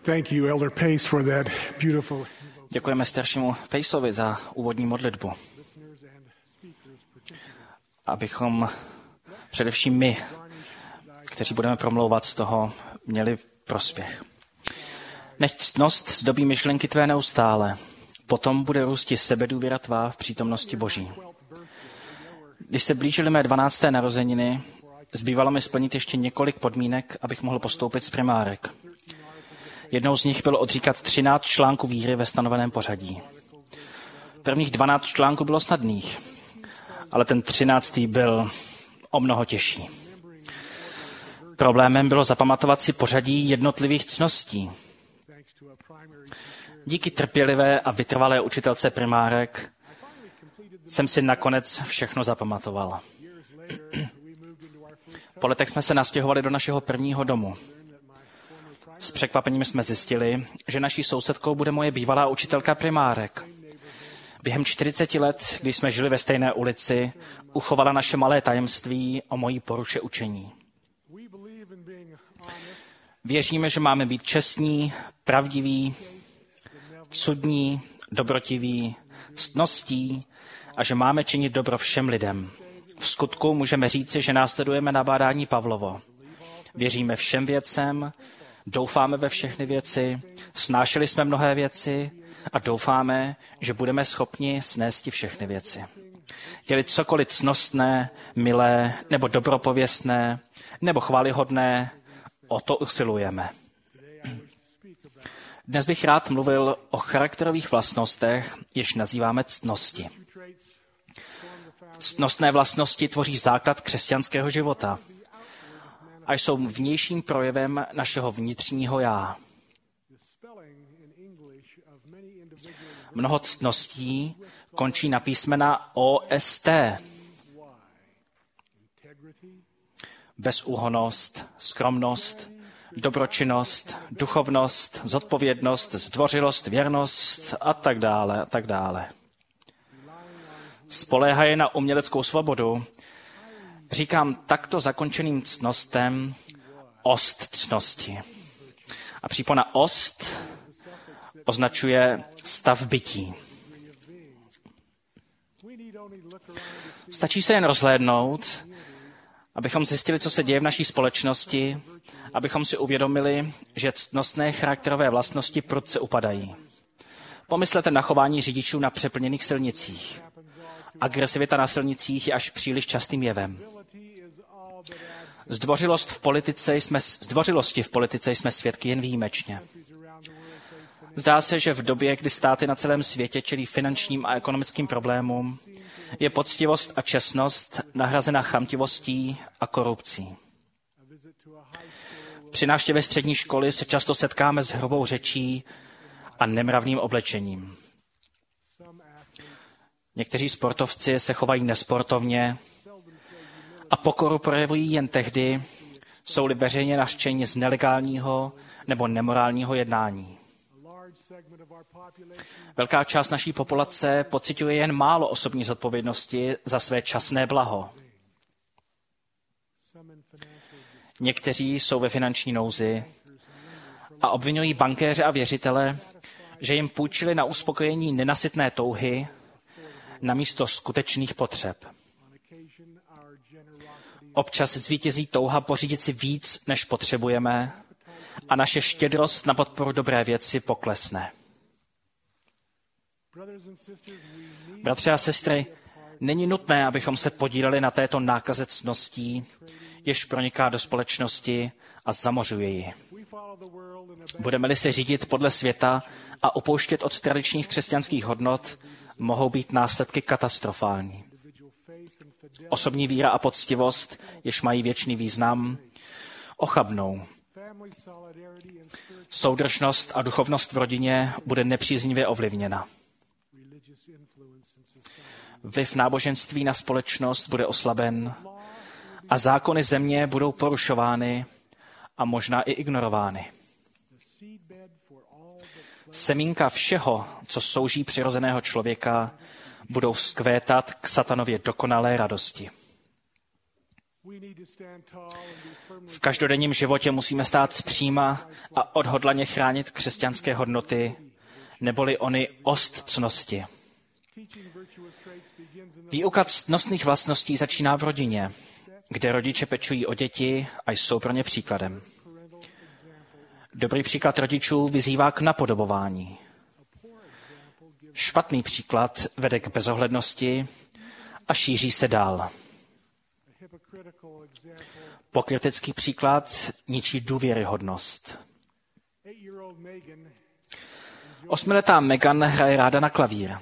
Thank you, Elder Pace, for that beautiful. Děkujeme staršímu Pejsovi za úvodní modlitbu. Abychom především my, kteří budeme promlouvat z toho, měli prospěch. Nechť ctnost zdobí myšlenky tvé neustále, potom bude růsti sebedůvěra tvá v přítomnosti Boží. Když se blížily mé 12. narozeniny, zbývalo mi splnit ještě několik podmínek, abych mohl postoupit z primárek. Jednou z nich bylo odříkat 13 článků víry ve stanoveném pořadí. Prvních 12 článků bylo snadných, ale ten 13. byl o mnoho těžší. Problémem bylo zapamatovat si pořadí jednotlivých ctností. Díky trpělivé a vytrvalé učitelce primárek jsem si nakonec všechno zapamatoval. Po letech jsme se nastěhovali do našeho prvního domu. S překvapením jsme zjistili, že naší sousedkou bude moje bývalá učitelka primárek. Během 40 let, když jsme žili ve stejné ulici, uchovala naše malé tajemství o mojí poruše učení. Věříme, že máme být čestní, pravdiví, cudní, dobrotiví, ctností a že máme činit dobro všem lidem. V skutku můžeme říci, že následujeme nabádání Pavlovo. Věříme všem věcem, doufáme ve všechny věci, snášeli jsme mnohé věci a doufáme, že budeme schopni snést všechny věci. Je-li cokoliv ctnostné, milé, nebo dobropověstné, nebo chvályhodné, o to usilujeme. Dnes bych rád mluvil o charakterových vlastnostech, jež nazýváme ctnosti. Ctnostné vlastnosti tvoří základ křesťanského života a jsou vnějším projevem našeho vnitřního já. Mnoho ctností končí na písmena OST. Bezúhonnost, skromnost, dobročinnost, duchovnost, zodpovědnost, zdvořilost, věrnost a tak dále a tak dále. Spoléhají na uměleckou svobodu. Říkám takto zakončeným ctnostem ost ctnosti. A přípona ost označuje stav bytí. Stačí se jen rozhlédnout, abychom zjistili, co se děje v naší společnosti, abychom si uvědomili, že ctnostné charakterové vlastnosti prudce upadají. Pomyslete na chování řidičů na přeplněných silnicích. Agresivita na silnicích je až příliš častým jevem. Zdvořilosti v politice jsme svědky jen výjimečně. Zdá se, že v době, kdy státy na celém světě čelí finančním a ekonomickým problémům, je poctivost a čestnost nahrazena chamtivostí a korupcí. Při návštěvě střední školy se často setkáme s hrubou řečí a nemravným oblečením. Někteří sportovci se chovají nesportovně a pokoru projevují jen tehdy, jsou-li veřejně nařčeni z nelegálního nebo nemorálního jednání. Velká část naší populace pociťuje jen málo osobní zodpovědnosti za své časné blaho. Někteří jsou ve finanční nouzi a obvinují bankéře a věřitele, že jim půjčili na uspokojení nenasytné touhy namísto skutečných potřeb. Občas zvítězí touha pořídit si víc, než potřebujeme, a naše štědrost na podporu dobré věci poklesne. Bratři a sestry, není nutné, abychom se podíleli na této nákaze ctností, jež proniká do společnosti a zamořuje ji. Budeme-li se řídit podle světa a upouštět od tradičních křesťanských hodnot, mohou být následky katastrofální. Osobní víra a poctivost, jež mají věčný význam, ochabnou. Soudržnost a duchovnost v rodině bude nepříznivě ovlivněna. Vliv náboženství na společnost bude oslaben a zákony země budou porušovány a možná i ignorovány. Semínka všeho, co souží přirozeného člověka, budou vzkvétat k satanově dokonalé radosti. V každodenním životě musíme stát zpříma a odhodlaně chránit křesťanské hodnoty, neboli ony ost ctnosti. Výuka ctnostných vlastností začíná v rodině, kde rodiče pečují o děti a jsou pro ně příkladem. Dobrý příklad rodičů vyzývá k napodobování. Špatný příklad vede k bezohlednosti a šíří se dál. Pokrytecký příklad ničí důvěryhodnost. 8letá Megan hraje ráda na klavír.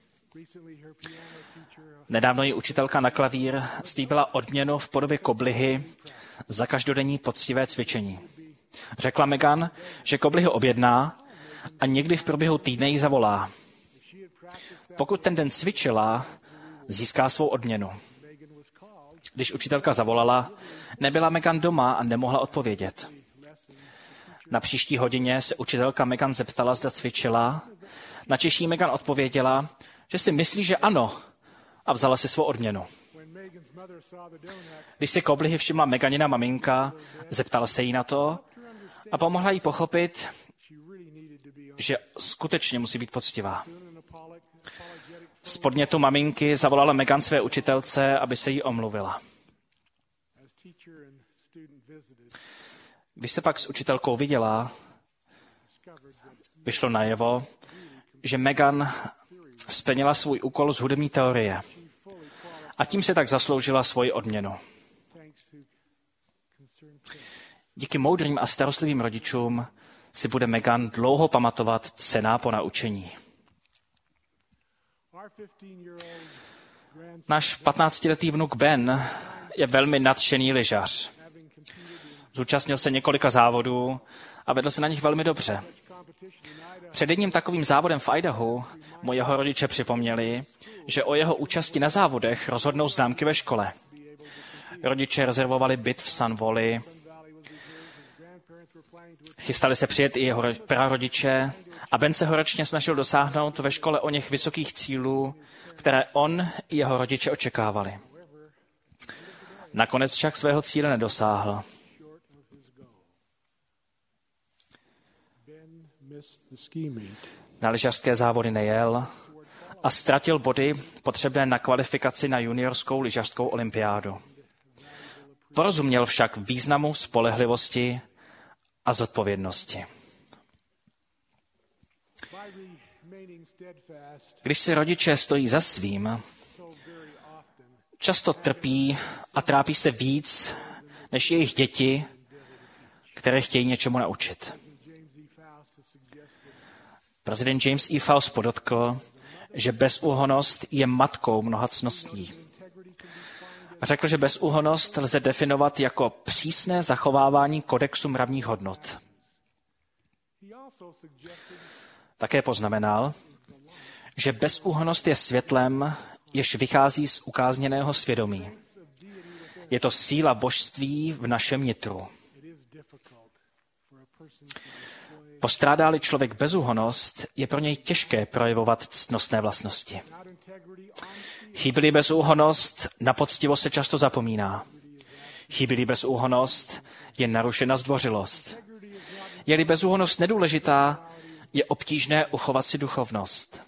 Nedávno jí učitelka na klavír slíbila odměnu v podobě koblihy za každodenní poctivé cvičení. Řekla Megan, že koblihu objedná a někdy v průběhu týdne jí zavolá. Pokud ten den cvičila, získá svou odměnu. Když učitelka zavolala, nebyla Megan doma a nemohla odpovědět. Na příští hodině se učitelka Megan zeptala, zda cvičila. Načež jí Megan odpověděla, že si myslí, že ano, a vzala si svou odměnu. Když si koblihy všimla Meganina maminka, zeptala se jí na to a pomohla jí pochopit, že skutečně musí být poctivá. Z podnětu maminky zavolala Megan své učitelce, aby se jí omluvila. Když se pak s učitelkou viděla, vyšlo najevo, že Megan splnila svůj úkol z hudební teorie a tím se tak zasloužila svoji odměnu. Díky moudrým a starostlivým rodičům si bude Megan dlouho pamatovat cena po naučení. Náš 15letý vnuk Ben je velmi nadšený lyžař. Zúčastnil se několika závodů a vedl se na nich velmi dobře. Před jedním takovým závodem v Idahu mu jeho rodiče připomněli, že o jeho účasti na závodech rozhodnou známky ve škole. Rodiče rezervovali byt v Sun Valley, chystali se přijet i jeho prarodiče a Ben se horečně snažil dosáhnout ve škole o něch vysokých cílů, které on i jeho rodiče očekávali. Nakonec však svého cíle nedosáhl. Na lyžařské závody nejel a ztratil body potřebné na kvalifikaci na juniorskou lyžařskou olympiádu. Porozuměl však významu spolehlivosti a zodpovědnosti. Když si rodiče stojí za svým, často trpí a trápí se víc než jejich děti, které chtějí něčemu naučit. Prezident James E. Faust podotkl, že bezúhonnost je matkou mnoha ctností. Řekl, že bezúhonnost lze definovat jako přísné zachovávání kodexu mravních hodnot. Také poznamenal, že bezúhonnost je světlem, jež vychází z ukázněného svědomí. Je to síla božství v našem nitru. Postrádá-li člověk bezúhonnost, je pro něj těžké projevovat ctnostné vlastnosti. Chybí-li bezúhonnost, na poctivost se často zapomíná. Chybí-li bezúhonnost, je narušena zdvořilost. Je-li bezúhonnost nedůležitá, je obtížné uchovat si duchovnost.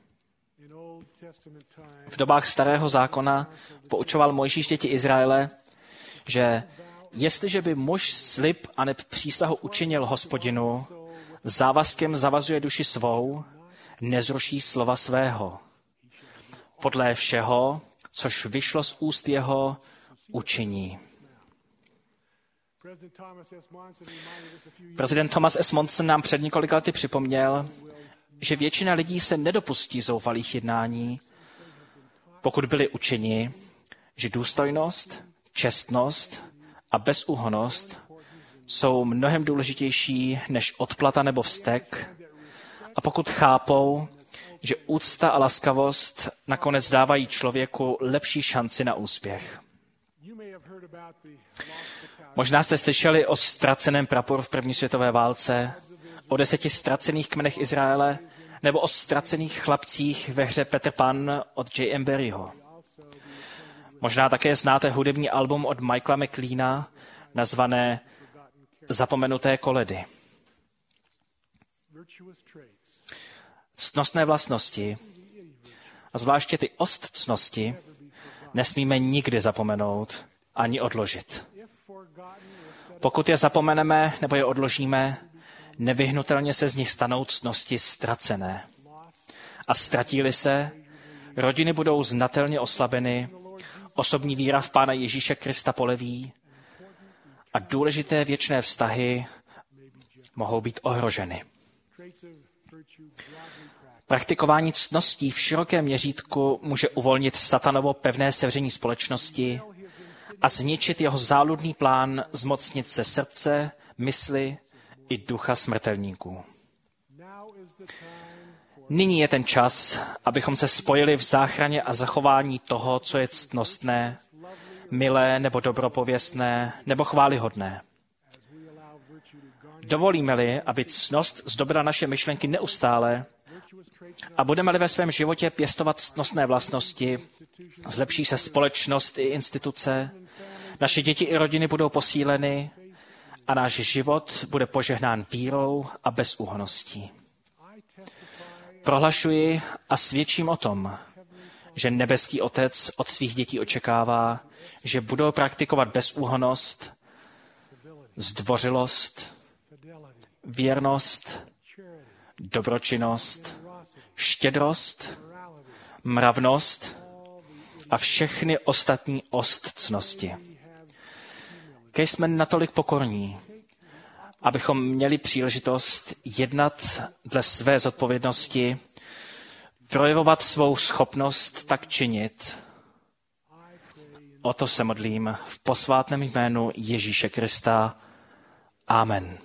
V dobách Starého zákona poučoval Mojžíš děti Izraele, že jestliže by muž slib aneb přísahu učinil Hospodinu, závazkem zavazuje duši svou, nezruší slova svého. Podle všeho, což vyšlo z úst jeho, učiní. Prezident Thomas S. Monson nám před několika lety připomněl, že většina lidí se nedopustí zoufalých jednání, pokud byli učeni, že důstojnost, čestnost a bezúhonnost jsou mnohem důležitější než odplata nebo vztek, a pokud chápou, že úcta a laskavost nakonec dávají člověku lepší šanci na úspěch. Možná jste slyšeli o ztraceném praporu v první světové válce, o 10 ztracených kmenech Izraele nebo o ztracených chlapcích ve hře Peter Pan od J.M. Barrieho. Možná také znáte hudební album od Michaela McLeana nazvané Zapomenuté koledy. Ctnostné vlastnosti, a zvláště ty ostcnosti, nesmíme nikdy zapomenout ani odložit. Pokud je zapomeneme nebo je odložíme, nevyhnutelně se z nich stanou ctnosti ztracené. A ztratí-li se, rodiny budou znatelně oslabeny, osobní víra v Pána Ježíše Krista poleví a důležité věčné vztahy mohou být ohroženy. Praktikování ctností v širokém měřítku může uvolnit satanovo pevné sevření společnosti a zničit jeho záludný plán zmocnit se srdce, mysli i ducha smrtelníků. Nyní je ten čas, abychom se spojili v záchraně a zachování toho, co je ctnostné, milé nebo dobropověstné nebo chvályhodné. Dovolíme-li, aby ctnost zdobila naše myšlenky neustále a budeme-li ve svém životě pěstovat ctnostné vlastnosti, zlepší se společnost i instituce, naše děti i rodiny budou posíleny a náš život bude požehnán vírou a bezúhonností. Prohlašuji a svědčím o tom, že nebeský Otec od svých dětí očekává, že budou praktikovat bezúhonnost, zdvořilost, věrnost, dobročinnost, štědrost, mravnost a všechny ostatní ostcnosti. Kež jsme natolik pokorní, abychom měli příležitost jednat dle své zodpovědnosti, projevovat svou schopnost tak činit. O to se modlím v posvátném jménu Ježíše Krista. Amen.